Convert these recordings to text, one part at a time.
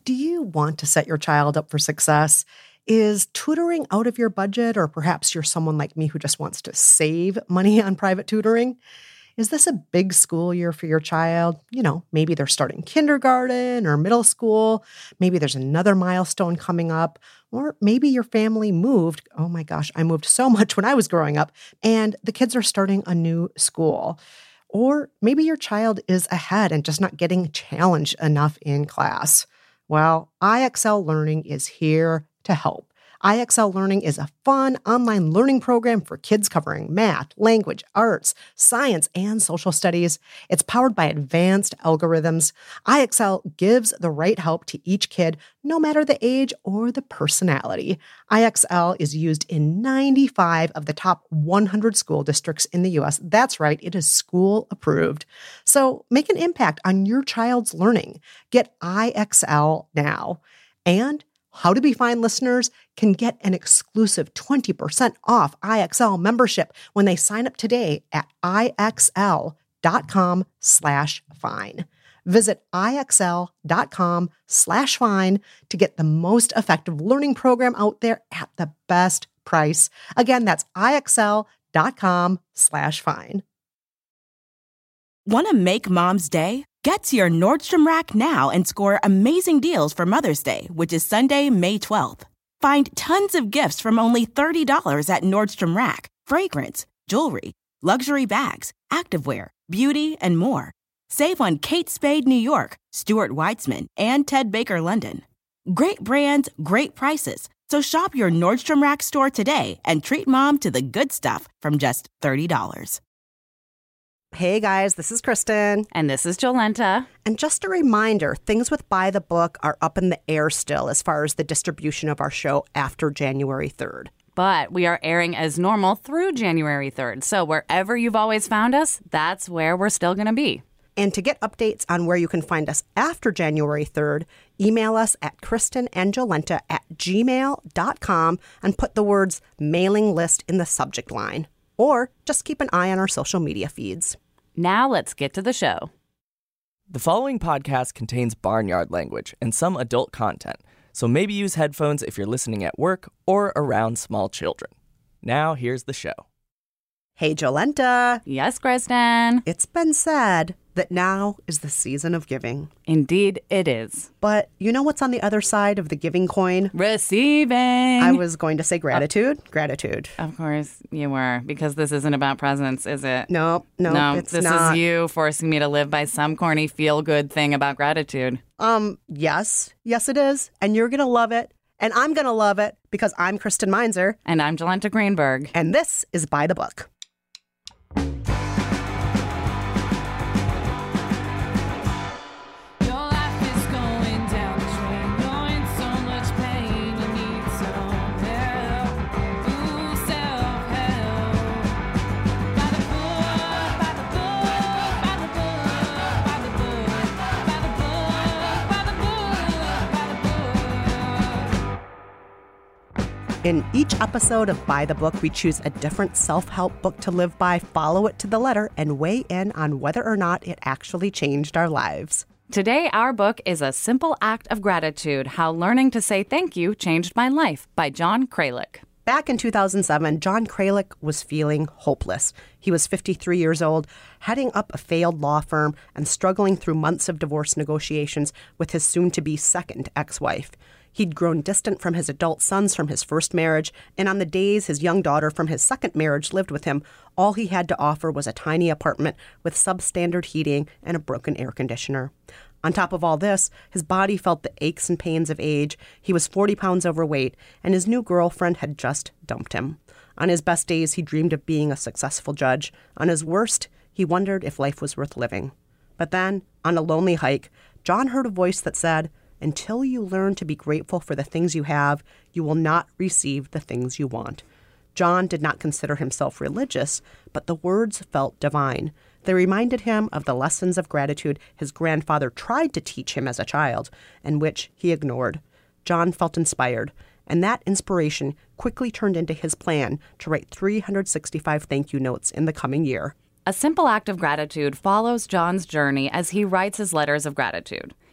Do you want to set your child up for success? Is tutoring out of your budget, or perhaps you're someone like me who just wants to save money on private tutoring? Is this a big school year for your child? Maybe they're starting kindergarten or middle school. Maybe there's another milestone coming up. Or maybe your family moved. Oh my gosh, I moved so much when I was growing up, and the kids are starting a new school. Or maybe your child is ahead and just not getting challenged enough in class. Well, IXL Learning is here to help. IXL Learning is a fun online learning program for kids covering math, language, arts, science, and social studies. It's powered by advanced algorithms. IXL gives the right help to each kid, no matter the age or the personality. IXL is used in 95 of the top 100 school districts in the U.S. That's right, it is school approved. So make an impact on your child's learning. Get IXL now. And How to Be Fine listeners can get an exclusive 20% off IXL membership when they sign up today at IXL.com/fine. Visit IXL.com/fine to get the most effective learning program out there at the best price. Again, that's IXL.com/fine. Want to make Mom's day? Get to your Nordstrom Rack now and score amazing deals for Mother's Day, which is Sunday, May 12th. Find tons of gifts from only $30 at Nordstrom Rack. Fragrance, jewelry, luxury bags, activewear, beauty, and more. Save on Kate Spade New York, Stuart Weitzman, and Ted Baker London. Great brands, great prices. So shop your Nordstrom Rack store today and treat Mom to the good stuff from just $30. Hey guys, this is Kristen. And this is Jolenta. And just a reminder, things with By the Book are up in the air still as far as the distribution of our show after January 3rd. But we are airing as normal through January 3rd. So wherever you've always found us, that's where we're still going to be. And to get updates on where you can find us after January 3rd, email us at kristenandjolenta@gmail.com and put the words mailing list in the subject line. Or just keep an eye on our social media feeds. Now let's get to the show. The following podcast contains barnyard language and some adult content, so maybe use headphones if you're listening at work or around small children. Now here's the show. Hey, Jolenta. Yes, Kristen. It's been said that now is the season of giving. Indeed, it is. But you know what's on the other side of the giving coin? Receiving. I was going to say gratitude. Gratitude. Of course you were, because this isn't about presents, is it? No, it's this not. is you forcing me to live by some corny feel-good thing about gratitude. Yes, it is. And you're going to love it. And I'm going to love it because I'm Kristen Meinzer. And I'm Jolenta Greenberg. And this is By the Book. In each episode of By the Book, we choose a different self-help book to live by, follow it to the letter, and weigh in on whether or not it actually changed our lives. Today, our book is A Simple Act of Gratitude, How Learning to Say Thank You Changed My Life by John Kralik. Back in 2007, John Kralik was feeling hopeless. He was 53 years old, heading up a failed law firm and struggling through months of divorce negotiations with his soon-to-be second ex-wife. He'd grown distant from his adult sons from his first marriage, and on the days his young daughter from his second marriage lived with him, all he had to offer was a tiny apartment with substandard heating and a broken air conditioner. On top of all this, his body felt the aches and pains of age, he was 40 pounds overweight, and his new girlfriend had just dumped him. On his best days, he dreamed of being a successful judge. On his worst, he wondered if life was worth living. But then, on a lonely hike, John heard a voice that said, "Until you learn to be grateful for the things you have, you will not receive the things you want." John did not consider himself religious, but the words felt divine. They reminded him of the lessons of gratitude his grandfather tried to teach him as a child, and which he ignored. John felt inspired, and that inspiration quickly turned into his plan to write 365 thank you notes in the coming year. A Simple Act of Gratitude follows John's journey as he writes his letters of gratitude.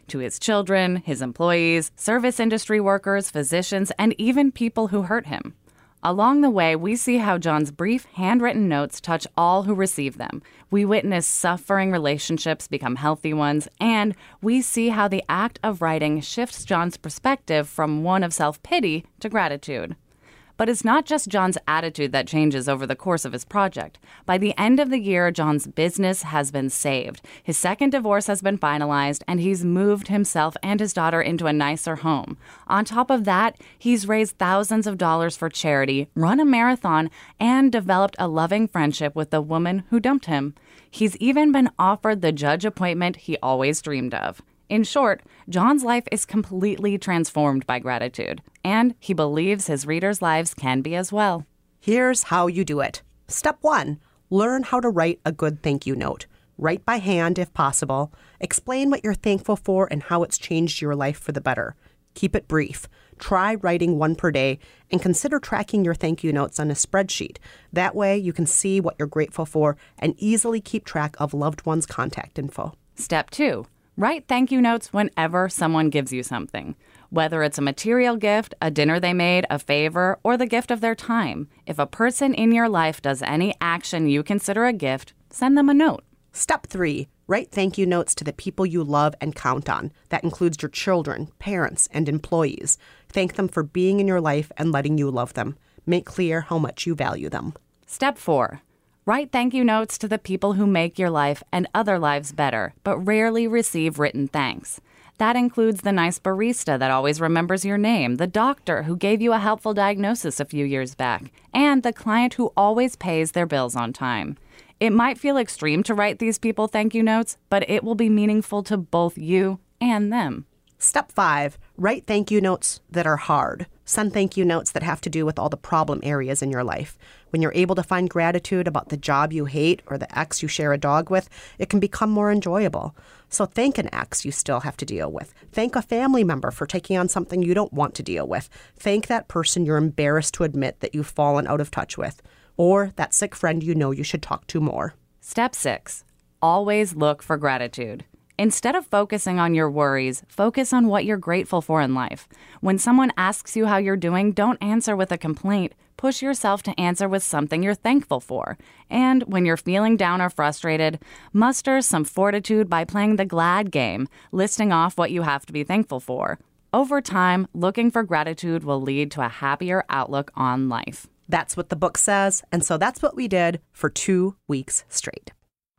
to his children, his employees, service industry workers, physicians, and even people who hurt him. Along the way, we see how John's brief handwritten notes touch all who receive them. We witness suffering relationships become healthy ones, and we see how the act of writing shifts John's perspective from one of self-pity to gratitude. But it's not just John's attitude that changes over the course of his project. By the end of the year, John's business has been saved. His second divorce has been finalized, and he's moved himself and his daughter into a nicer home. On top of that, he's raised thousands of dollars for charity, run a marathon, and developed a loving friendship with the woman who dumped him. He's even been offered the judge appointment he always dreamed of. In short, John's life is completely transformed by gratitude, and he believes his readers' lives can be as well. Here's how you do it. Step 1, learn how to write a good thank you note. Write by hand if possible. Explain what you're thankful for and how it's changed your life for the better. Keep it brief. Try writing one per day and consider tracking your thank you notes on a spreadsheet. That way you can see what you're grateful for and easily keep track of loved ones' contact info. Step 2. Write thank you notes whenever someone gives you something. Whether it's a material gift, a dinner they made, a favor, or the gift of their time. If a person in your life does any action you consider a gift, send them a note. Step 3. Write thank you notes to the people you love and count on. That includes your children, parents, and employees. Thank them for being in your life and letting you love them. Make clear how much you value them. Step 4. Write thank you notes to the people who make your life and other lives better, but rarely receive written thanks. That includes the nice barista that always remembers your name, the doctor who gave you a helpful diagnosis a few years back, and the client who always pays their bills on time. It might feel extreme to write these people thank you notes, but it will be meaningful to both you and them. Step 5, write thank you notes that are hard. Send thank you notes that have to do with all the problem areas in your life. When you're able to find gratitude about the job you hate or the ex you share a dog with, it can become more enjoyable. So thank an ex you still have to deal with. Thank a family member for taking on something you don't want to deal with. Thank that person you're embarrassed to admit that you've fallen out of touch with. Or that sick friend you know you should talk to more. Step 6. Always look for gratitude. Instead of focusing on your worries, focus on what you're grateful for in life. When someone asks you how you're doing, don't answer with a complaint. Push yourself to answer with something you're thankful for. And when you're feeling down or frustrated, muster some fortitude by playing the glad game, listing off what you have to be thankful for. Over time, looking for gratitude will lead to a happier outlook on life. That's what the book says, and so that's what we did for 2 weeks straight.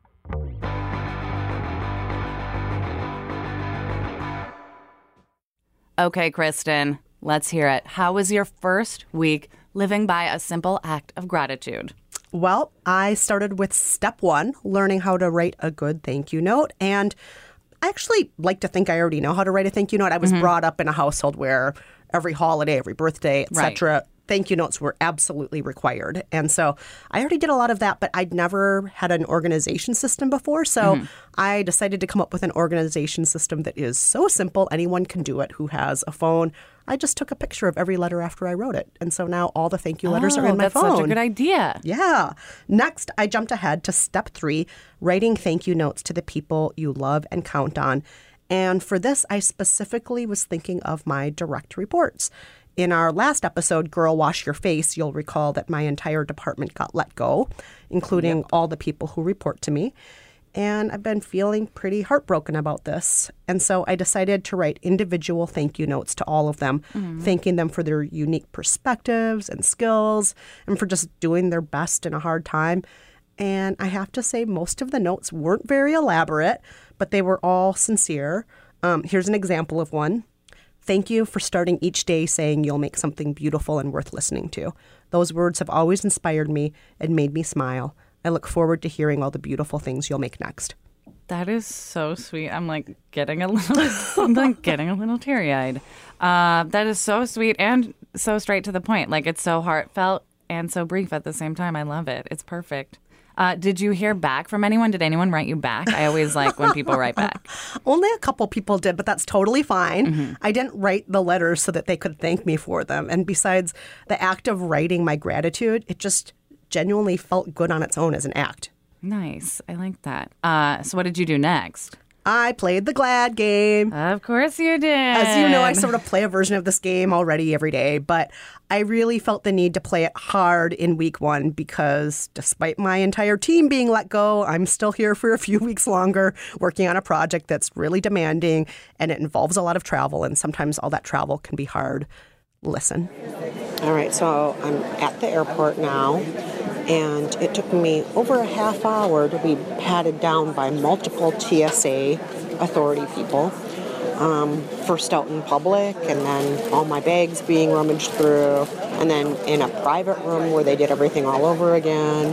Okay, Kristen, let's hear it. How was your first week living by a simple act of gratitude? Well, I started with step 1, learning how to write a good thank you note. And I actually like to think I already know how to write a thank you note. I was brought up in a household where every holiday, every birthday, etc., thank you notes were absolutely required. And so I already did a lot of that, but I'd never had an organization system before. So I decided to come up with an organization system that is so simple, anyone can do it who has a phone. I just took a picture of every letter after I wrote it. And so now all the thank you letters are in my phone. That's such a good idea. Yeah. Next, I jumped ahead to step 3, writing thank you notes to the people you love and count on. And for this, I specifically was thinking of my direct reports. In our last episode, Girl Wash Your Face, you'll recall that my entire department got let go, including all the people who report to me. And I've been feeling pretty heartbroken about this. And so I decided to write individual thank you notes to all of them, thanking them for their unique perspectives and skills and for just doing their best in a hard time. And I have to say, most of the notes weren't very elaborate, but they were all sincere. Here's an example of one. Thank you for starting each day saying you'll make something beautiful and worth listening to. Those words have always inspired me and made me smile. I look forward to hearing all the beautiful things you'll make next. That is so sweet. I'm getting a little teary-eyed. That is so sweet and so straight to the point. It's so heartfelt and so brief at the same time. I love it. It's perfect. Did you hear back from anyone? Did anyone write you back? I always like when people write back. Only a couple people did, but that's totally fine. I didn't write the letters so that they could thank me for them. And besides the act of writing my gratitude, it just genuinely felt good on its own as an act. Nice. I like that. So what did you do next? I played the GLAD game. Of course you did. As you know, I sort of play a version of this game already every day, but I really felt the need to play it hard in week 1 because despite my entire team being let go, I'm still here for a few weeks longer working on a project that's really demanding and it involves a lot of travel, and sometimes all that travel can be hard. Listen. All right, so I'm at the airport now, and it took me over a half hour to be patted down by multiple TSA authority people. First out in public, and then all my bags being rummaged through, and then in a private room where they did everything all over again.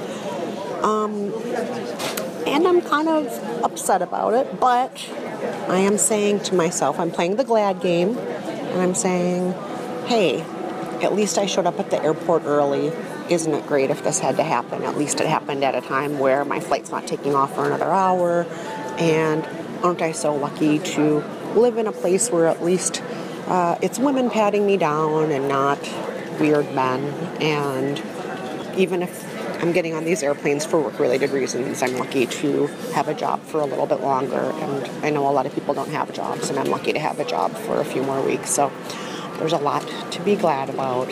And I'm kind of upset about it, but I am saying to myself, I'm playing the GLAD game, and I'm saying, hey, at least I showed up at the airport early. Isn't it great if this had to happen? At least it happened at a time where my flight's not taking off for another hour. And aren't I so lucky to live in a place where at least it's women patting me down and not weird men. And even if I'm getting on these airplanes for work-related reasons, I'm lucky to have a job for a little bit longer. And I know a lot of people don't have jobs, and I'm lucky to have a job for a few more weeks. So there's a lot to be glad about.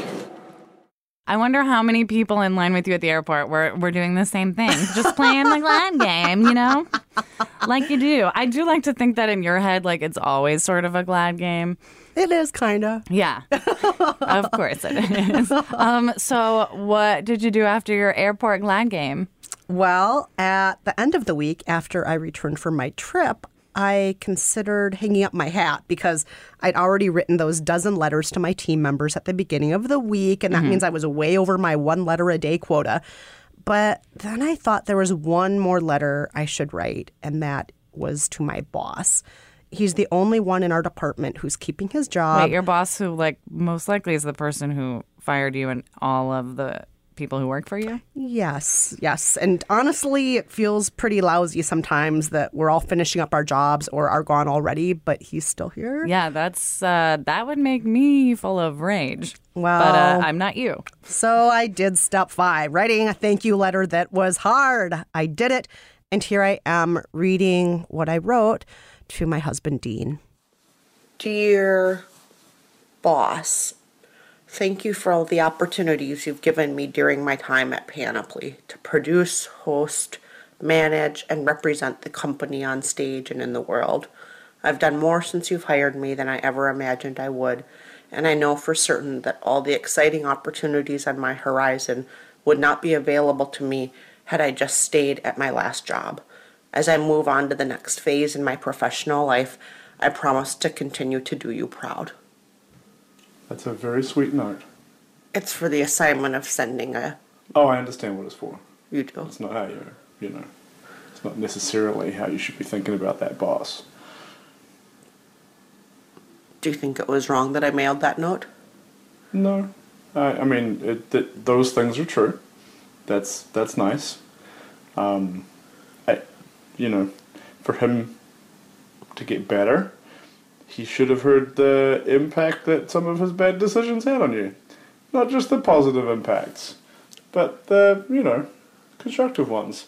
I wonder how many people in line with you at the airport were doing the same thing. Just playing the GLAD game, you know? Like you do. I do like to think that in your head, like it's always sort of a GLAD game. It is, kind of. Yeah. Of course it is. So what did you do after your airport GLAD game? Well, at the end of the week, after I returned from my trip, I considered hanging up my hat because I'd already written those dozen letters to my team members at the beginning of the week, and that means I was way over my 1 letter a day quota. But then I thought there was one more letter I should write, and that was to my boss. He's the only one in our department who's keeping his job. Wait, your boss who, like, most likely is the person who fired you and all of the people who work for you? Yes. And honestly, it feels pretty lousy sometimes that we're all finishing up our jobs or are gone already, but he's still here. Yeah, that's that would make me full of rage. Well, but I'm not you. So I did step 5, writing a thank you letter that was hard. I did it, and here I am reading what I wrote to my husband, Dean. Dear boss, thank you for all the opportunities you've given me during my time at Panoply to produce, host, manage, and represent the company on stage and in the world. I've done more since you've hired me than I ever imagined I would, and I know for certain that all the exciting opportunities on my horizon would not be available to me had I just stayed at my last job. As I move on to the next phase in my professional life, I promise to continue to do you proud. That's a very sweet note. It's for the assignment of sending a... Oh, I understand what it's for. You do. It's not how it's not necessarily how you should be thinking about that boss. Do you think it was wrong that I mailed that note? No. I mean, those things are true. That's nice. For him to get better, he should have heard the impact that some of his bad decisions had on you. Not just the positive impacts, but the, constructive ones.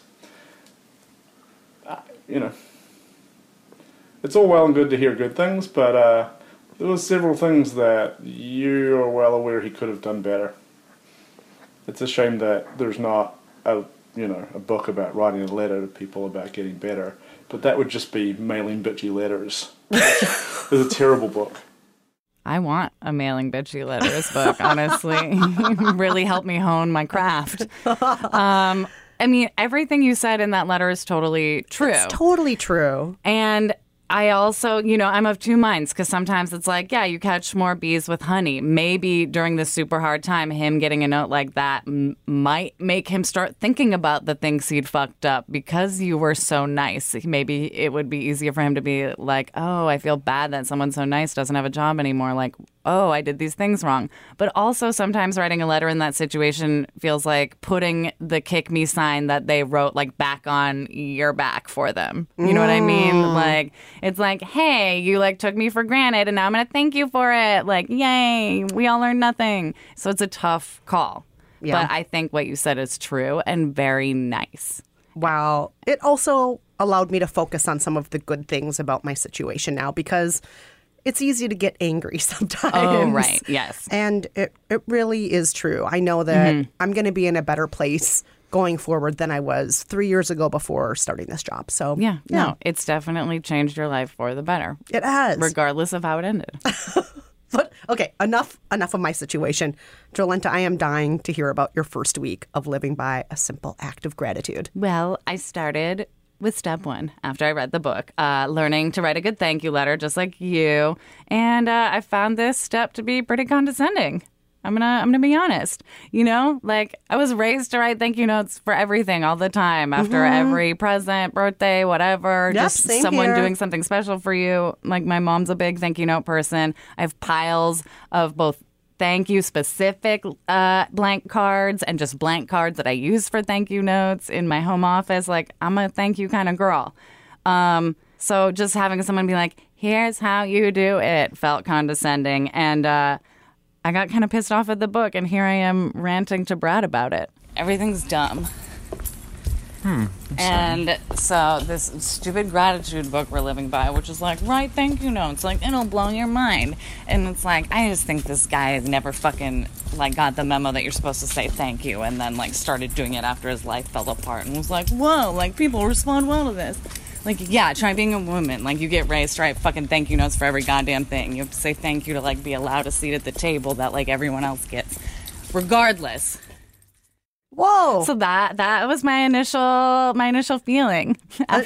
It's all well and good to hear good things, but there were several things that you are well aware he could have done better. It's a shame that there's not a book about writing a letter to people about getting better, but that would just be mailing bitchy letters. It's a terrible book. I want a mailing bitchy letters book, honestly. Really helped me hone my craft. I mean, everything you said in that letter is totally true. It's totally true. And I also, I'm of two minds because sometimes it's like, yeah, you catch more bees with honey. Maybe during this super hard time, him getting a note like that might make him start thinking about the things he'd fucked up because you were so nice. Maybe it would be easier for him to be like, oh, I feel bad that someone so nice doesn't have a job anymore. Like, oh, I did these things wrong. But also sometimes writing a letter in that situation feels like putting the kick me sign that they wrote like back on your back for them. You know what I mean? Like, it's like, hey, you like took me for granted and now I'm going to thank you for it. Like, yay, we all learned nothing. So it's a tough call. Yeah. But I think what you said is true and very nice. Wow. It also allowed me to focus on some of the good things about my situation now because it's easy to get angry sometimes. Oh, right. Yes. And it really is true. I know that I'm going to be in a better place going forward than I was 3 years ago before starting this job. So, Yeah. No, it's definitely changed your life for the better, it has. regardless of how it ended. But, okay, enough of my situation. Jolenta, I am dying to hear about your first week of living by a simple act of gratitude. Well, I started with step one after I read the book, learning to write a good thank you letter, just like you. And I found this step to be pretty condescending. I'm gonna be honest. You know, like I was raised to write thank you notes for everything all the time after every present, birthday, whatever. Yep, just same someone here. doing something special for you. Like my mom's a big thank you note person. I have piles of both thank you specific blank cards and just blank cards that I use for thank you notes in my home office. Like I'm a thank you kind of girl. So just having someone be like, here's how you do it felt condescending. And I got kind of pissed off at the book, and here I am ranting to Brad about it. Everything's dumb. And so this stupid gratitude book we're living by, which is like, write thank you notes, like it'll blow your mind. And it's like, I just think this guy has never fucking like got the memo that you're supposed to say thank you, and then like started doing it after his life fell apart and was like, whoa, like people respond well to this. Like, yeah, try being a woman. Like, you get raised to write fucking thank you notes for every goddamn thing. You have to say thank you to, like, be allowed a seat at the table that, like, everyone else gets. Regardless. Whoa. So that was my initial feeling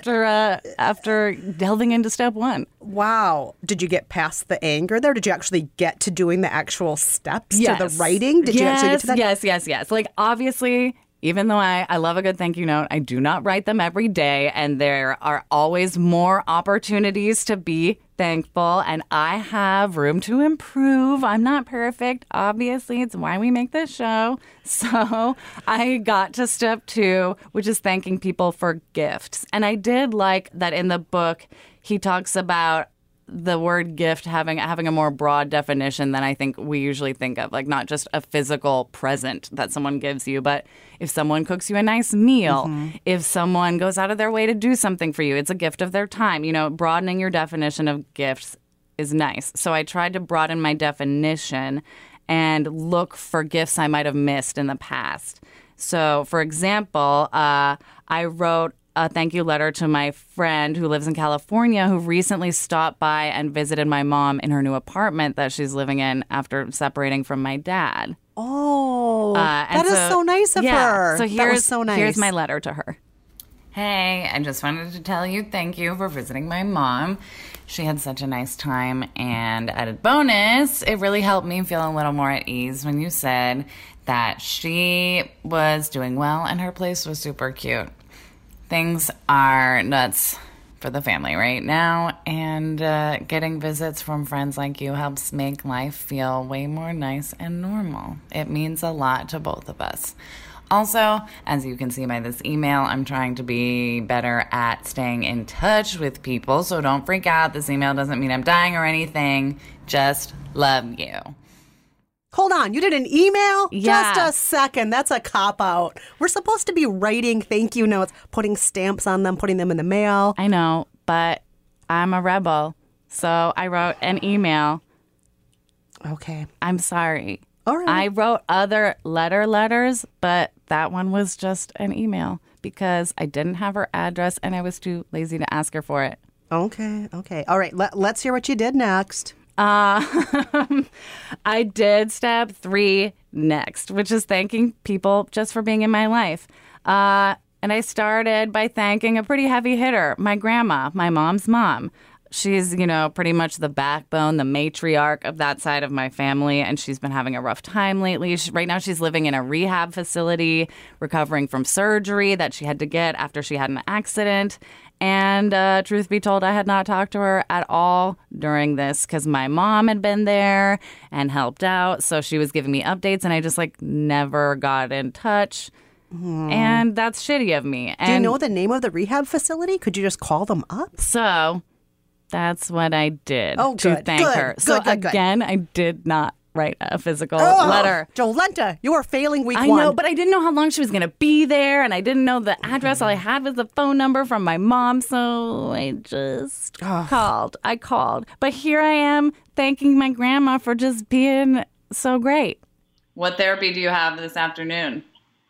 after delving into step one. Wow. Did you get past the anger there? Did you actually get to doing the actual steps to the writing? Did you actually get to that? Yes. Like, obviously, even though I love a good thank you note, I do not write them every day, and there are always more opportunities to be thankful, and I have room to improve. I'm not perfect, obviously. It's why we make this show. So I got to step two, which is thanking people for gifts. And I did like that in the book, he talks about the word gift having a more broad definition than I think we usually think of, like not just a physical present that someone gives you, but if someone cooks you a nice meal, if someone goes out of their way to do something for you, it's a gift of their time. You know, broadening your definition of gifts is nice. So I tried to broaden my definition and look for gifts I might have missed in the past. So, for example, I wrote a thank you letter to my friend who lives in California who recently stopped by and visited my mom in her new apartment that she's living in after separating from my dad. Oh, that is so nice of her. So that was so nice. Here's my letter to her. Hey, I just wanted to tell you thank you for visiting my mom. She had such a nice time, and added bonus, it really helped me feel a little more at ease when you said that she was doing well and her place was super cute. Things are nuts for the family right now, and getting visits from friends like you helps make life feel way more nice and normal. It means a lot to both of us. Also, as you can see by this email, I'm trying to be better at staying in touch with people, so don't freak out. This email doesn't mean I'm dying or anything. Just love you. Hold on, you did an email? Yeah. Just a second. That's a cop-out. We're supposed to be writing thank you notes, putting stamps on them, putting them in the mail. I know, but I'm a rebel, so I wrote an email. Okay. I'm sorry. All right. I wrote other letters, but that one was just an email because I didn't have her address and I was too lazy to ask her for it. Okay. All right, let's hear what you did next. I did step 3 next, which is thanking people just for being in my life. And I started by thanking a pretty heavy hitter, my grandma, my mom's mom. She's, pretty much the backbone, the matriarch of that side of my family, and she's been having a rough time lately. Right now she's living in a rehab facility, recovering from surgery that she had to get after she had an accident. And truth be told, I had not talked to her at all during this because my mom had been there and helped out. So she was giving me updates, and I just never got in touch. And that's shitty of me. Do you know the name of the rehab facility? Could you just call them up? So that's what I did to thank her. So again, I did not write a physical letter. Jolenta, you are failing week I one. know, but I didn't know how long she was going to be there, and I didn't know the address. All I had was the phone number from my mom, so I just called. I called. But here I am thanking my grandma for just being so great. What therapy do you have this afternoon?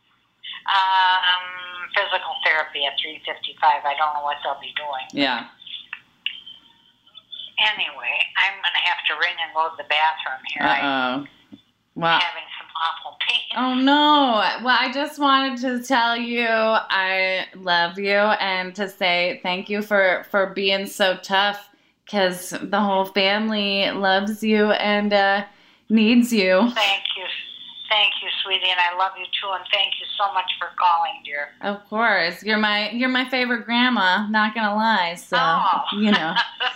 Physical therapy at 3:55. I don't know what they'll be doing. Yeah. Anyway, I'm going to have to ring and go to the bathroom here. Uh-oh. Well, I'm having some awful pain. oh, no. Well, I just wanted to tell you I love you and to say thank you for being so tough, because the whole family loves you and needs you. Thank you. Thank you, sweetie, and I love you too, and thank you so much for calling, dear. Of course. You're my favorite grandma, not going to lie, so, you know.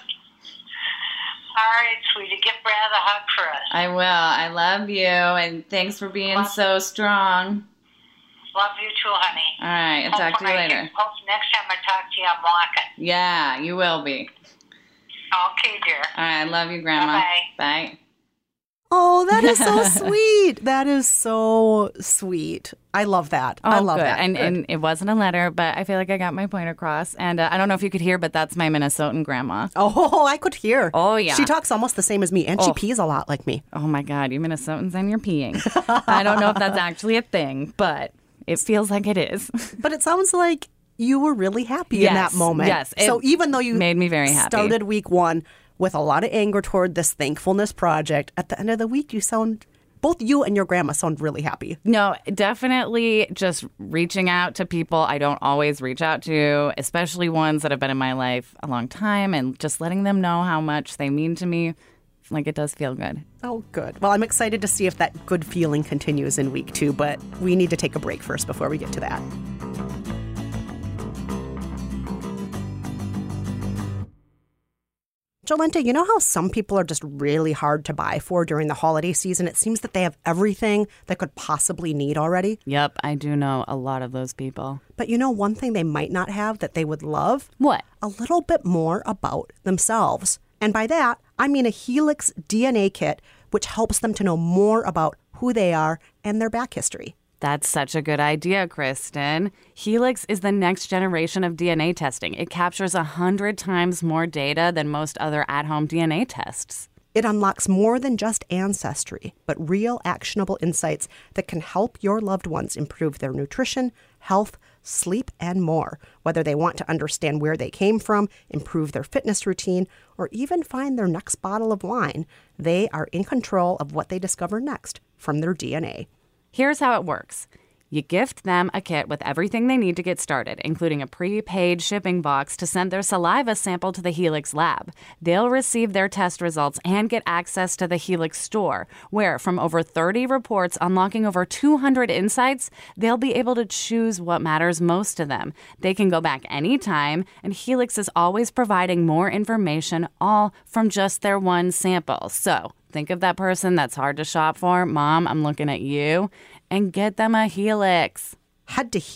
All right, sweetie, give Brad a hug for us. I will. I love you, and thanks for being so strong. Love you too, honey. All right, I'll talk to you later. Hope next time I talk to you, I'm walking. Yeah, you will be. Okay, dear. All right, I love you, Grandma. Bye-bye. Bye. Oh, that is so sweet. That is so sweet. I love that. I love good. that. And it wasn't a letter, but I feel like I got my point across. And I don't know if you could hear, but that's my Minnesotan grandma. Oh, I could hear. Oh, yeah. She talks almost the same as me, and she pees a lot like me. Oh, my God. You Minnesotans and you're peeing. I don't know if that's actually a thing, but it feels like it is. But it sounds like you were really happy in that moment. Yes. So even though you made me very happy. Started week one with a lot of anger toward this thankfulness project, at the end of the week, both you and your grandma sound really happy. No, definitely just reaching out to people I don't always reach out to, especially ones that have been in my life a long time, and just letting them know how much they mean to me. Like, it does feel good. Oh, good. Well, I'm excited to see if that good feeling continues in week 2, but we need to take a break first before we get to that. Jolenta, you know how some people are just really hard to buy for during the holiday season? It seems that they have everything they could possibly need already. Yep, I do know a lot of those people. But you know one thing they might not have that they would love? What? A little bit more about themselves. And by that, I mean a Helix DNA kit, which helps them to know more about who they are and their back history. That's such a good idea, Kristen. Helix is the next generation of DNA testing. It captures 100 times more data than most other at-home DNA tests. It unlocks more than just ancestry, but real actionable insights that can help your loved ones improve their nutrition, health, sleep, and more, whether they want to understand where they came from, improve their fitness routine, or even find their next bottle of wine. They are in control of what they discover next from their DNA. Here's how it works. You gift them a kit with everything they need to get started, including a prepaid shipping box to send their saliva sample to the Helix lab. They'll receive their test results and get access to the Helix store, where from over 30 reports unlocking over 200 insights, they'll be able to choose what matters most to them. They can go back anytime, and Helix is always providing more information, all from just their one sample. So think of that person that's hard to shop for. Mom, I'm looking at you. And get them a Helix. Head to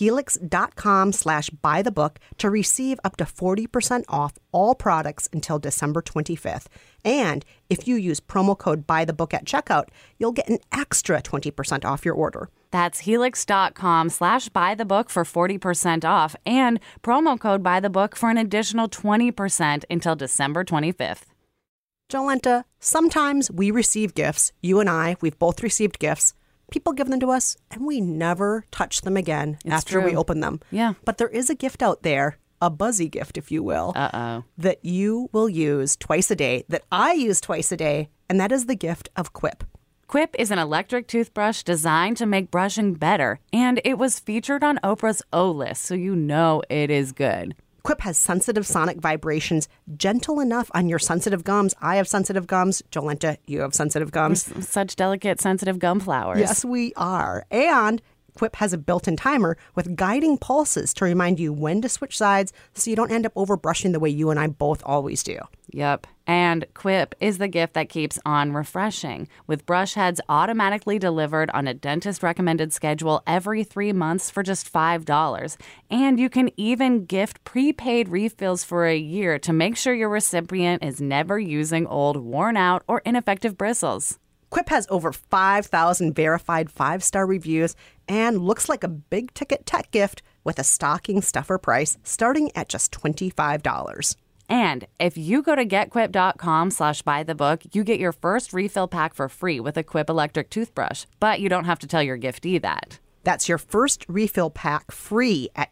helix.com/buythebook to receive up to 40% off all products until December 25th. And if you use promo code BUYTHEBOOK at checkout, you'll get an extra 20% off your order. That's helix.com/buythebook for 40% off and promo code BUYTHEBOOK for an additional 20% until December 25th. Jolenta, sometimes we receive gifts. You and I, we've both received gifts. People give them to us, and we never touch them again after we open them. Yeah. But there is a gift out there, a buzzy gift, if you will, that you will use twice a day, that I use twice a day, and that is the gift of Quip. Quip is an electric toothbrush designed to make brushing better, and it was featured on Oprah's O List, so you know it is good. Quip has sensitive sonic vibrations, gentle enough on your sensitive gums. I have sensitive gums. Jolenta, you have sensitive gums. We're such delicate, sensitive gum flowers. Yes, we are. And Quip has a built-in timer with guiding pulses to remind you when to switch sides so you don't end up overbrushing the way you and I both always do. Yep. And Quip is the gift that keeps on refreshing, with brush heads automatically delivered on a dentist-recommended schedule every 3 months for just $5. And you can even gift prepaid refills for a year to make sure your recipient is never using old, worn-out, or ineffective bristles. Quip has over 5,000 verified 5-star reviews and looks like a big-ticket tech gift with a stocking stuffer price starting at just $25. And if you go to getquip.com/buythebook, you get your first refill pack for free with a Quip electric toothbrush. But you don't have to tell your giftee that. That's your first refill pack free at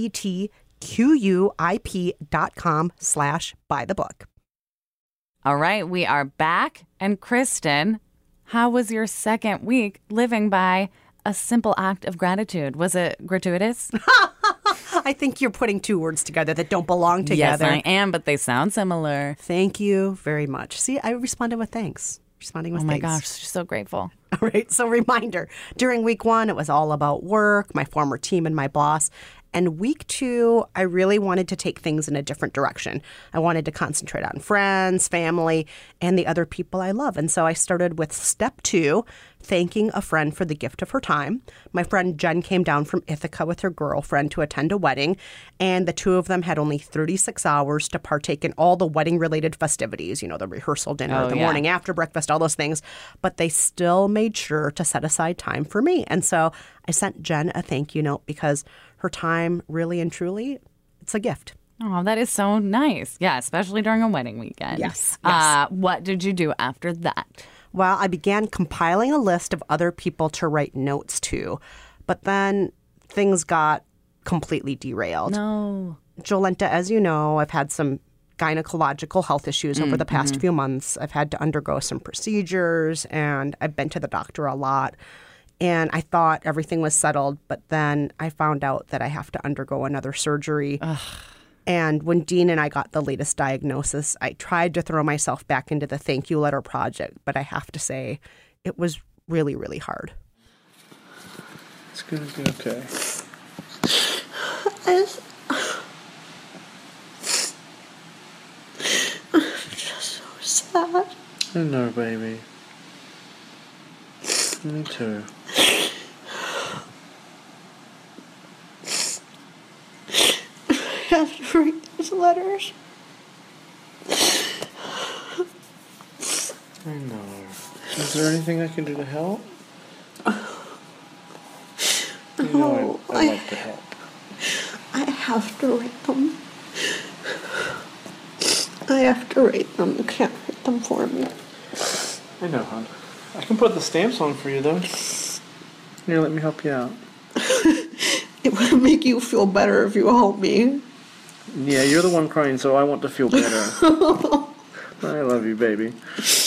getquip.com/buythebook. All right, we are back. And Kristen, how was your second week living by a simple act of gratitude? Was it gratuitous? I think you're putting two words together that don't belong together. Yes, I am, but they sound similar. Thank you very much. See, I responded with thanks. Responding with Oh my thanks. gosh, so grateful. All right, so reminder, during week 1, it was all about work, my former team, and my boss. And week 2, I really wanted to take things in a different direction. I wanted to concentrate on friends, family, and the other people I love. And so I started with step 2, thanking a friend for the gift of her time. My friend Jen came down from Ithaca with her girlfriend to attend a wedding, and the two of them had only 36 hours to partake in all the wedding-related festivities, you know, the rehearsal dinner, the morning after breakfast, all those things. But they still made sure to set aside time for me. And so I sent Jen a thank you note because her time, really and truly, it's a gift. Oh, that is so nice. Yeah, especially during a wedding weekend. Yes. What did you do after that? Well, I began compiling a list of other people to write notes to, but then things got completely derailed. No. Jolenta, as you know, I've had some gynecological health issues over the past few months. I've had to undergo some procedures, and I've been to the doctor a lot. And I thought everything was settled, but then I found out that I have to undergo another surgery. Ugh. And when Dean and I got the latest diagnosis, I tried to throw myself back into the thank you letter project, but I have to say it was really, really hard. It's going to be okay. I'm just so sad. I know, baby. Me too. I have to read those letters. I know. Is there anything I can do to help? You know I'd like to help. I have to write them. I have to write them. You can't write them for me. I know, hon. I can put the stamps on for you, though. Here, let me help you out. It would make you feel better if you help me. Yeah, you're the one crying, so I want to feel better. I love you, baby.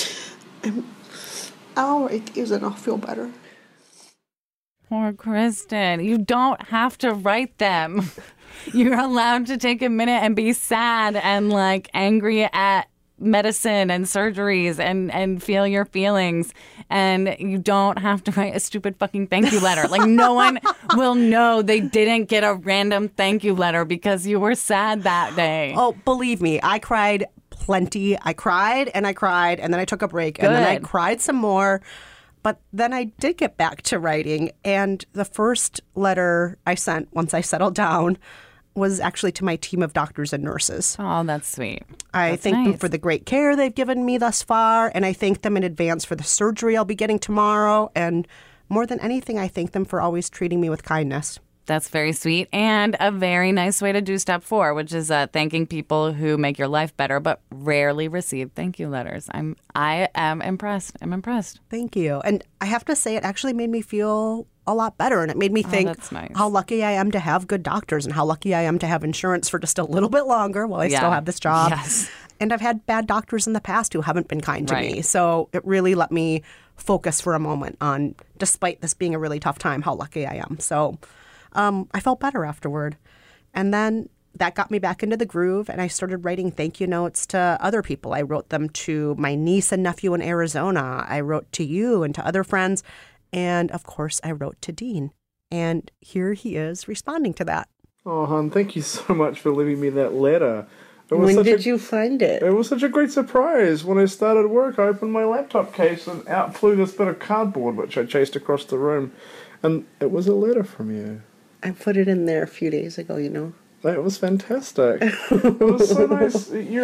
I'll write these and I'll feel better. Poor Kristen. You don't have to write them. You're allowed to take a minute and be sad and like angry at medicine and surgeries and feel your feelings. And you don't have to write a stupid fucking thank you letter. Like no one will know they didn't get a random thank you letter because you were sad that day. Oh, believe me, I cried plenty. I cried, and then I took a break, and then I cried some more. But then I did get back to writing, and the first letter I sent once I settled down was actually to my team of doctors and nurses. Oh, that's sweet. I thank them for the great care they've given me thus far, and I thank them in advance for the surgery I'll be getting tomorrow. And more than anything, I thank them for always treating me with kindness. That's very sweet and a very nice way to do step 4, which is thanking people who make your life better but rarely receive thank you letters. I am impressed. I'm impressed. Thank you. And I have to say, it actually made me feel a lot better, and it made me think how lucky I am to have good doctors and how lucky I am to have insurance for just a little bit longer while I still have this job. Yes. And I've had bad doctors in the past who haven't been kind to me. So it really let me focus for a moment on, despite this being a really tough time, how lucky I am. So I felt better afterward. And then that got me back into the groove, and I started writing thank you notes to other people. I wrote them to my niece and nephew in Arizona. I wrote to you and to other friends. And, of course, I wrote to Dean. And here he is responding to that. Oh, hon, thank you so much for leaving me that letter. When did you find it? It was such a great surprise. When I started work, I opened my laptop case and out flew this bit of cardboard, which I chased across the room. And it was a letter from you. I put it in there a few days ago, you know. It was fantastic. It was so nice.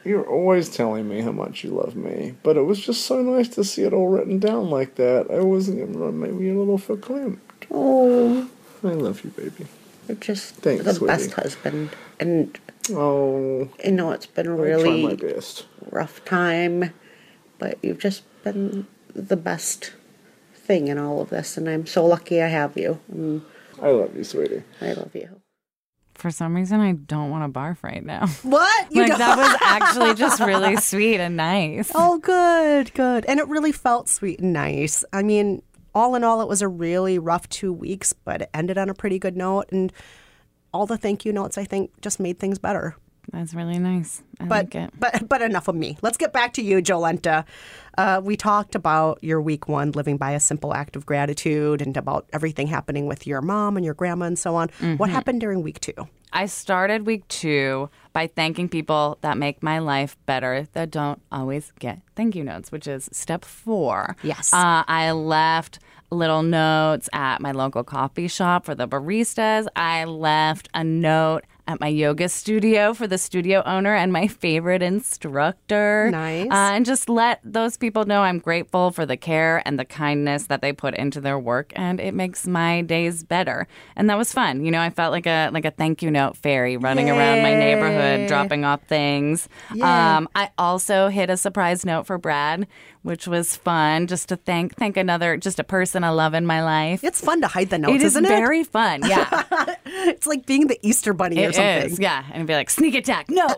You're always telling me how much you love me, but it was just so nice to see it all written down like that. I wasn't going to make me a little verklempt. Oh, I love you, baby. you're just Thanks, the sweetie. best husband. And Oh, I know it's been a I try my really best. rough time, but you've just been the best thing in all of this, and I'm so lucky I have you. And I love you, sweetie. I love you. For some reason, I don't want to barf right now. What? That was actually just really sweet and nice. Oh, good, good. And it really felt sweet and nice. I mean, all in all, it was a really rough 2 weeks, but it ended on a pretty good note. And all the thank you notes, I think, just made things better. That's really nice. I But, like it. but enough of me. Let's get back to you, Jolenta. We talked about your week 1 living by a simple act of gratitude and about everything happening with your mom and your grandma and so on. What happened during week 2? I started week 2 by thanking people that make my life better that don't always get thank you notes, which is step 4. Yes. I left little notes at my local coffee shop for the baristas. I left a note at my yoga studio for the studio owner and my favorite instructor. Nice. And just let those people know I'm grateful for the care and the kindness that they put into their work, and it makes my days better. And that was fun. You know, I felt like a thank you note fairy running around my neighborhood, dropping off things. Yay. I also hit a surprise note for Brad, which was fun, just to thank just a person I love in my life. It's fun to hide the notes, It is isn't it? very fun, yeah. It's like being the Easter Bunny or It something. is, yeah. And be like, sneak attack, no.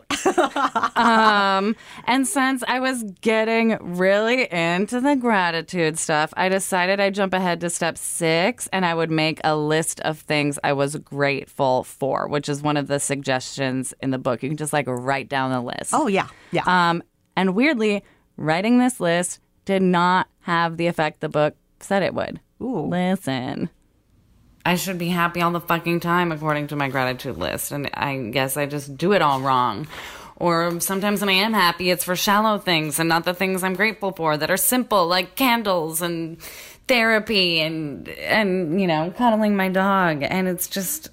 And since I was getting really into the gratitude stuff, I decided I'd jump ahead to step 6 and I would make a list of things I was grateful for, which is one of the suggestions in the book. You can just like write down the list. Oh, yeah. Yeah. And weirdly, writing this list did not have the effect the book said it would. Ooh. Listen. I should be happy all the fucking time according to my gratitude list, and I guess I just do it all wrong. Or sometimes when I am happy, it's for shallow things and not the things I'm grateful for that are simple, like candles and therapy and you know, cuddling my dog. And it's just,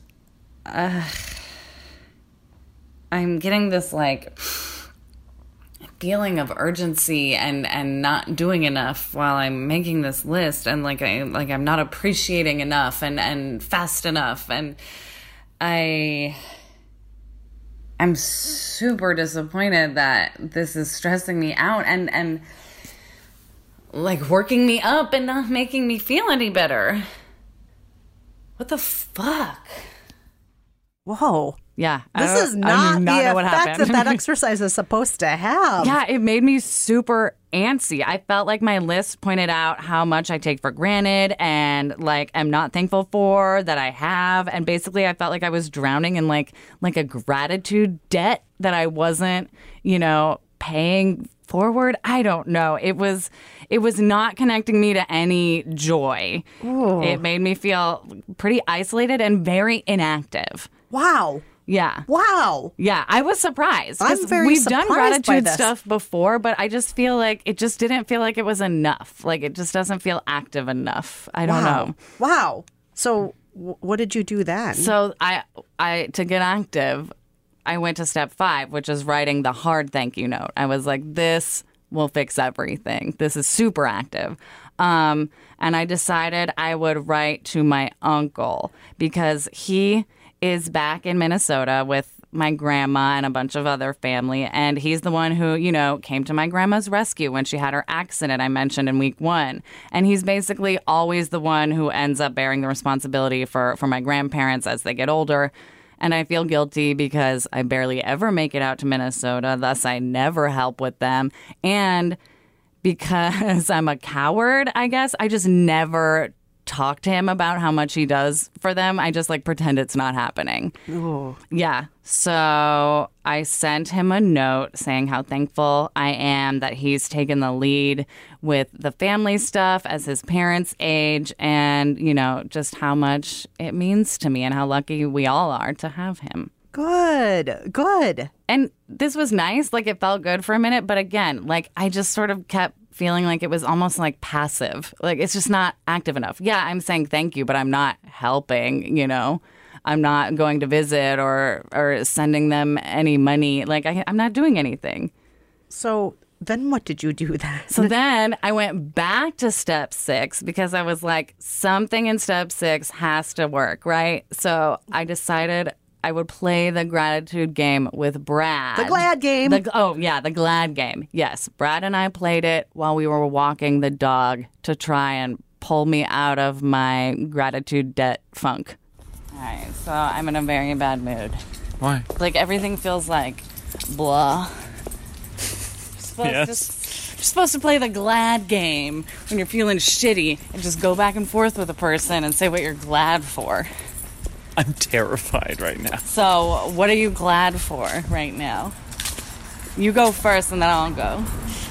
I'm getting this, like, feeling of urgency and not doing enough while I'm making this list, and I'm not appreciating enough and fast enough, and I'm super disappointed that this is stressing me out and like working me up and not making me feel any better. What the fuck? Whoa. Yeah. This is not the effect that exercise is supposed to have. Yeah, it made me super antsy. I felt like my list pointed out how much I take for granted and like I'm not thankful for that I have. And basically I felt like I was drowning in like a gratitude debt that I wasn't, you know, paying forward. I don't know. It was not connecting me to any joy. Ooh. It made me feel pretty isolated and very inactive. Wow. Yeah. Wow. Yeah, I was surprised. I'm very We've surprised done by gratitude this. stuff before, but I just feel like it just didn't feel like it was enough. Like it just doesn't feel active enough. I don't know. Wow. So what did you do then? So I to get active, I went to step 5, which is writing the hard thank you note. I was like, this will fix everything. This is super active. And I decided I would write to my uncle because he is back in Minnesota with my grandma and a bunch of other family. And he's the one who, you know, came to my grandma's rescue when she had her accident I mentioned in week 1. And he's basically always the one who ends up bearing the responsibility for my grandparents as they get older. And I feel guilty because I barely ever make it out to Minnesota. Thus, I never help with them. And because I'm a coward, I guess, I just never talk to him about how much he does for them. I just like pretend it's not happening. Ooh. Yeah. So I sent him a note saying how thankful I am that he's taken the lead with the family stuff as his parents age and, you know, just how much it means to me and how lucky we all are to have him. Good. Good. And this was nice. Like it felt good for a minute. But again, like I just sort of kept feeling like it was almost like passive. Like it's just not active enough. Yeah, I'm saying thank you, but I'm not helping, you know. I'm not going to visit or sending them any money. Like I'm not doing anything. So then what did you do then? So then I went back to step 6 because I was like, something in step 6 has to work, right? So I decided I would play the gratitude game with Brad. The glad game. The glad game. Yes. Brad and I played it while we were walking the dog to try and pull me out of my gratitude debt funk. All right. So I'm in a very bad mood. Why? Like everything feels like blah. You're supposed to play the glad game when you're feeling shitty and just go back and forth with a person and say what you're glad for. I'm terrified right now. So, what are you glad for right now? You go first and then I'll go.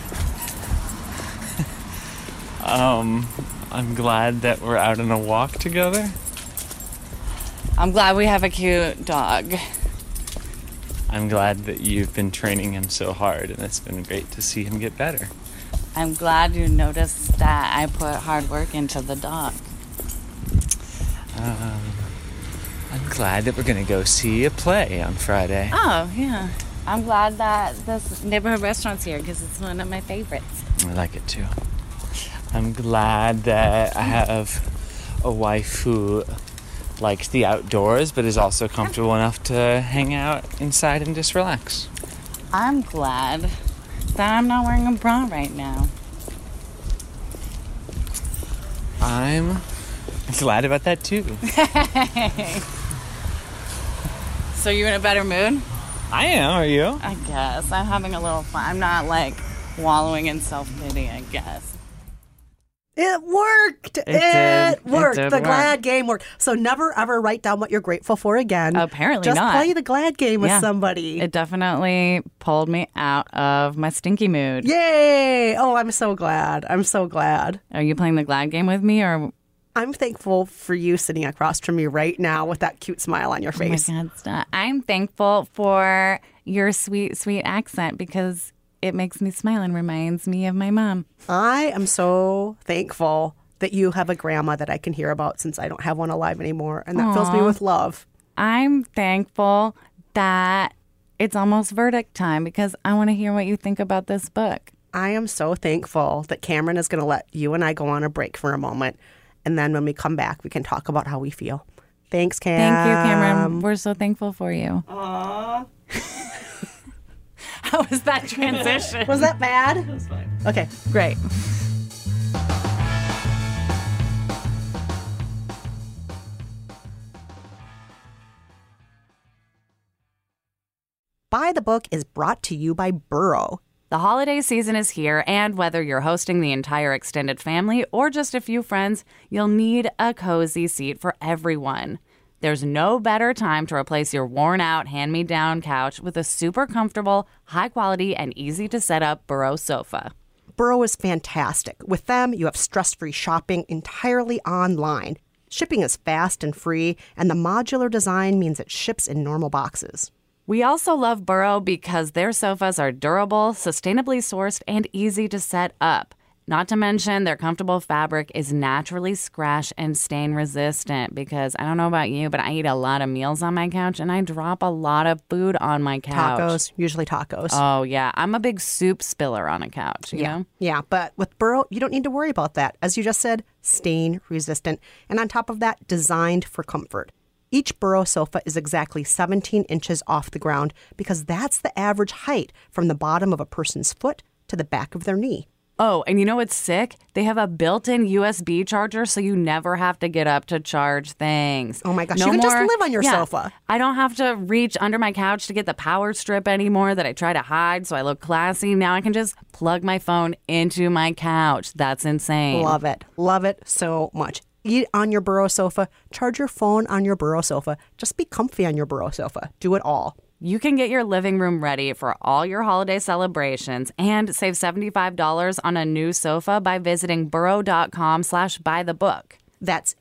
I'm glad that we're out on a walk together. I'm glad we have a cute dog. I'm glad that you've been training him so hard, and it's been great to see him get better. I'm glad you noticed that I put hard work into the dog. I'm glad that we're going to go see a play on Friday. Oh, yeah. I'm glad that this neighborhood restaurant's here because it's one of my favorites. I like it too. I'm glad that I have a wife who likes the outdoors but is also comfortable enough to hang out inside and just relax. I'm glad that I'm not wearing a bra right now. I'm glad about that too. So you're in a better mood? I am, are you? I guess. I'm having a little fun. I'm not like wallowing in self-pity, I guess. It worked. It worked. The glad game worked. So never, ever write down what you're grateful for again. Apparently Just not. play the glad game with somebody. It definitely pulled me out of my stinky mood. Yay. Oh, I'm so glad. I'm so glad. Are you playing the glad game with me or... I'm thankful for you sitting across from me right now with that cute smile on your face. Oh my God, stop. I'm thankful for your sweet, sweet accent because it makes me smile and reminds me of my mom. I am so thankful that you have a grandma that I can hear about since I don't have one alive anymore, and that fills me with love. I'm thankful that it's almost verdict time because I want to hear what you think about this book. I am so thankful that Cameron is going to let you and I go on a break for a moment. And then when we come back, we can talk about how we feel. Thanks, Cam. Thank you, Cameron. We're so thankful for you. Aww. How was that transition? Was that bad? It was fine. Okay, Great. By the Book is brought to you by Burrow. The holiday season is here, and whether you're hosting the entire extended family or just a few friends, you'll need a cozy seat for everyone. There's no better time to replace your worn-out, hand-me-down couch with a super comfortable, high-quality, and easy-to-set-up Burrow sofa. Burrow is fantastic. With them, you have stress-free shopping entirely online. Shipping is fast and free, and the modular design means it ships in normal boxes. We also love Burrow because their sofas are durable, sustainably sourced, and easy to set up. Not to mention, their comfortable fabric is naturally scratch and stain resistant because I don't know about you, but I eat a lot of meals on my couch and I drop a lot of food on my couch. Tacos, usually tacos. Oh, yeah. I'm a big soup spiller on a couch, you know? Yeah, but with Burrow, you don't need to worry about that. As you just said, stain resistant. And on top of that, designed for comfort. Each Burrow sofa is exactly 17 inches off the ground because that's the average height from the bottom of a person's foot to the back of their knee. Oh, and you know what's sick? They have a built-in USB charger so you never have to get up to charge things. Oh my gosh, you can just live on your sofa. I don't have to reach under my couch to get the power strip anymore that I try to hide so I look classy. Now I can just plug my phone into my couch. That's insane. Love it. Love it so much. Eat on your Burrow sofa. Charge your phone on your Burrow sofa. Just be comfy on your Burrow sofa. Do it all. You can get your living room ready for all your holiday celebrations and save $75 on a new sofa by visiting burrow.com/buythebook. That's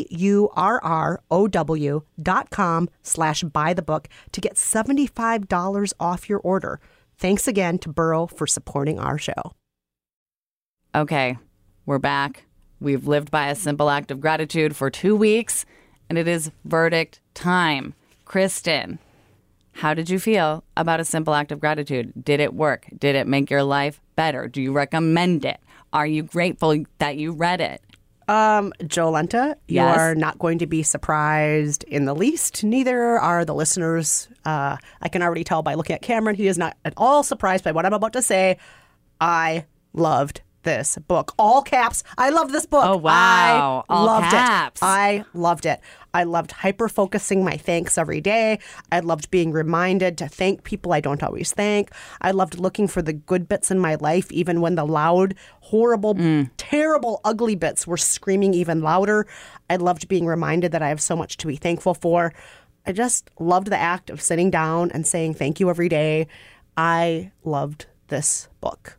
BURROW.com/buythebook to get $75 off your order. Thanks again to Burrow for supporting our show. Okay, we're back. We've lived by a simple act of gratitude for 2 weeks, and it is verdict time. Kristen, How did you feel about A Simple Act of Gratitude? Did it work? Did it make your life better? Do you recommend it? Are you grateful that you read it? Jolenta, you Yes. are not going to be surprised in the least. Neither are the listeners. I can already tell by looking at Cameron, he is not at all surprised by what I'm about to say. I loved this book. All caps. I loved this book. Oh, wow. I All loved caps. it. I loved it. I loved hyper-focusing my thanks every day. I loved being reminded to thank people I don't always thank. I loved looking for the good bits in my life, even when the loud, horrible, terrible, ugly bits were screaming even louder. I loved being reminded that I have so much to be thankful for. I just loved the act of sitting down and saying thank you every day. I loved this book.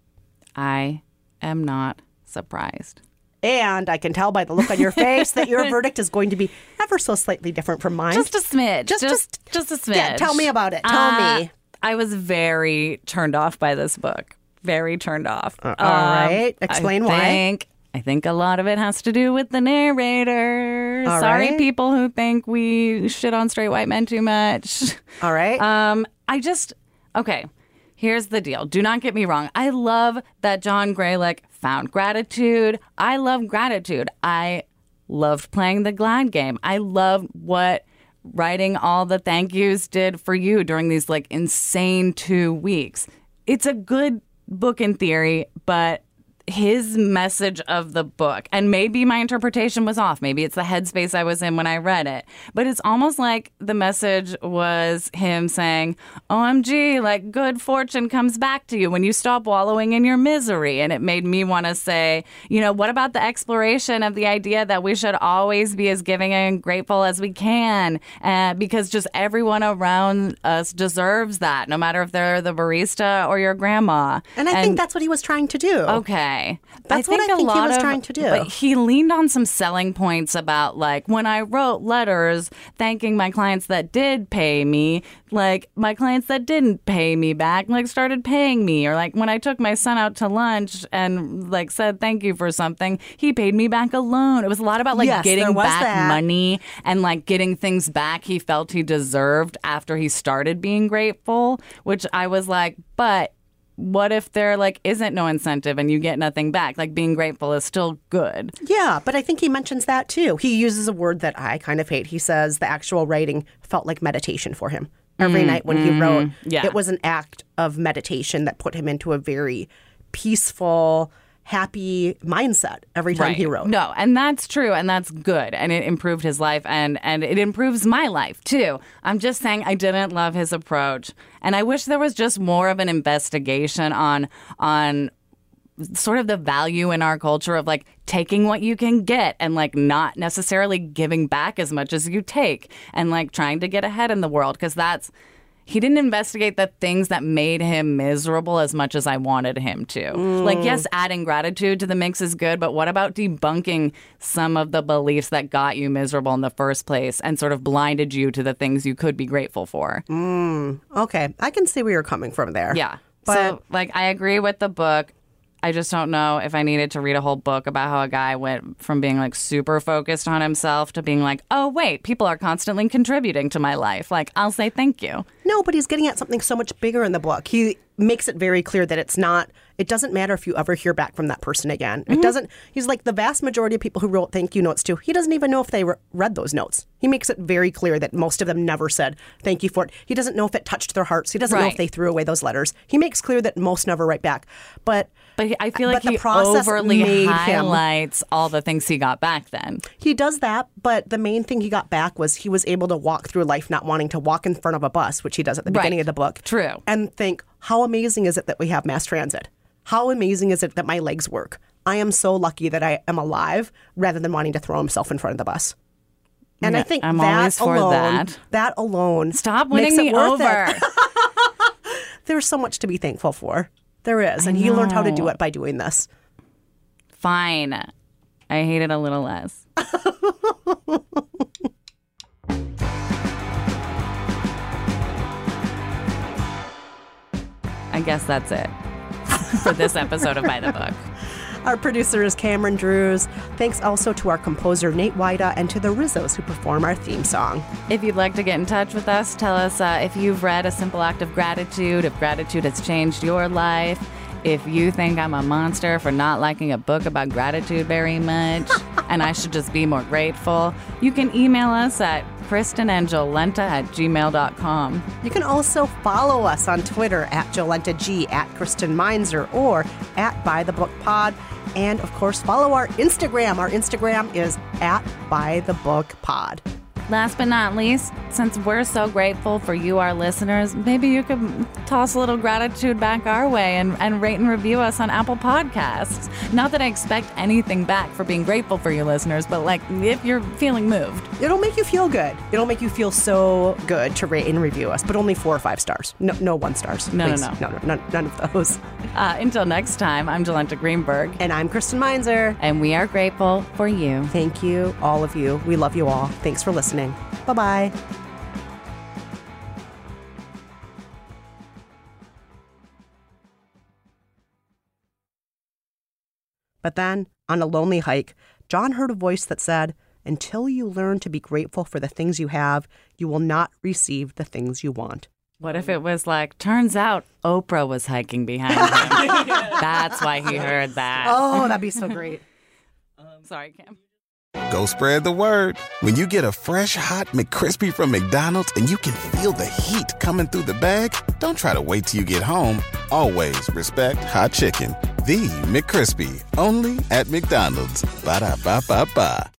I am not surprised. And I can tell by the look on your face that your verdict is going to be ever so slightly different from mine. Just a smidge. Just a smidge. Yeah, tell me about it. Tell me. I was very turned off by this book. Very turned off. All right. Explain why. I think a lot of it has to do with the narrator. All Sorry, right. people who think we shit on straight white men too much. All right. Okay, here's the deal. Do not get me wrong. I love that John Graylick found gratitude. I love gratitude. I loved playing the glad game. I love what writing all the thank yous did for you during these like insane 2 weeks. It's a good book in theory, but his message of the book, and maybe my interpretation was off. Maybe it's the headspace I was in when I read it. But it's almost like the message was him saying, OMG, like good fortune comes back to you when you stop wallowing in your misery. And it made me want to say, you know, what about the exploration of the idea that we should always be as giving and grateful as we can? Because just everyone around us deserves that, no matter if they're the barista or your grandma. And I think that's what he was trying to do. Okay. That's what I think he was trying to do. But he leaned on some selling points about, like, when I wrote letters thanking my clients that did pay me, like, my clients that didn't pay me back, like, started paying me. Or, like, when I took my son out to lunch and, like, said thank you for something, he paid me back a loan. It was a lot about, like, Yes, there getting was back that. money and, like, getting things back he felt he deserved after he started being grateful, which I was like, but what if there like isn't no incentive and you get nothing back? Like being grateful is still good. Yeah, but I think he mentions that too. He uses a word that I kind of hate. He says the actual writing felt like meditation for him. Every night when he wrote, yeah. It was an act of meditation that put him into a very peaceful, happy mindset every time he wrote. No, and that's true, and that's good, and it improved his life, and it improves my life too. I'm just saying I didn't love his approach, and I wish there was just more of an investigation on sort of the value in our culture of like taking what you can get and like not necessarily giving back as much as you take, and like trying to get ahead in the world, because he didn't investigate the things that made him miserable as much as I wanted him to. Like, yes, adding gratitude to the mix is good, but what about debunking some of the beliefs that got you miserable in the first place and sort of blinded you to the things you could be grateful for? Okay, I can see where you're coming from there. Yeah. But So, like, I agree with the book. I just don't know if I needed to read a whole book about how a guy went from being like super focused on himself to being like, oh, wait, people are constantly contributing to my life. Like, I'll say thank you. No, but he's getting at something so much bigger in the book. He makes it very clear that it doesn't matter if you ever hear back from that person again. It doesn't, he's like the vast majority of people who wrote thank you notes to, he doesn't even know if they read those notes. He makes it very clear that most of them never said thank you for it. He doesn't know if it touched their hearts. He doesn't know if Right. they threw away those letters. He makes clear that most never write back. But I feel like the he process overly made him- highlights all the things he got back then. he does that, but the main thing he got back was he was able to walk through life not wanting to walk in front of a bus, which he does at the beginning of the book. True. And think, how amazing is it that we have mass transit? How amazing is it that my legs work? I am so lucky that I am alive, rather than wanting to throw himself in front of the bus. And Yeah, I think I'm that always for alone, that. alone Stop makes winning it me worth over. it. There's so much to be thankful for. There is. And he learned how to do it by doing this. Fine. I hate it a little less. I guess that's it for this episode of By the Book. Our producer is Cameron Drews. Thanks also to our composer, Nate Wida, and to the Rizzos who perform our theme song. If you'd like to get in touch with us, tell us if you've read A Simple Act of Gratitude, if gratitude has changed your life, if you think I'm a monster for not liking a book about gratitude very much, and I should just be more grateful. You can email us at KristenandJolenta@gmail.com. You can also follow us on Twitter at JolentaG, at Kristen Meinzer, or at BuyTheBookPod. And, of course, follow our Instagram. Our Instagram is at BuyTheBookPod. Last but not least, since we're so grateful for you, our listeners, maybe you could toss a little gratitude back our way and rate and review us on Apple Podcasts. Not that I expect anything back for being grateful for your listeners, but like if you're feeling moved. It'll make you feel good. It'll make you feel so good to rate and review us, but only 4 or 5 stars. No 1 stars. No. None of those. Until next time, I'm Jolenta Greenberg. And I'm Kristen Meinzer. And we are grateful for you. Thank you, all of you. We love you all. Thanks for listening. Bye-bye. But then, on a lonely hike, John heard a voice that said, "Until you learn to be grateful for the things you have, you will not receive the things you want." What if it was like, turns out Oprah was hiking behind him. That's why he heard that. Oh, that'd be so great. Sorry, Cam. Go spread the word. When you get a fresh, hot McCrispy from McDonald's and you can feel the heat coming through the bag, don't try to wait till you get home. Always respect hot chicken. The McCrispy, only at McDonald's. Ba-da-ba-ba-ba.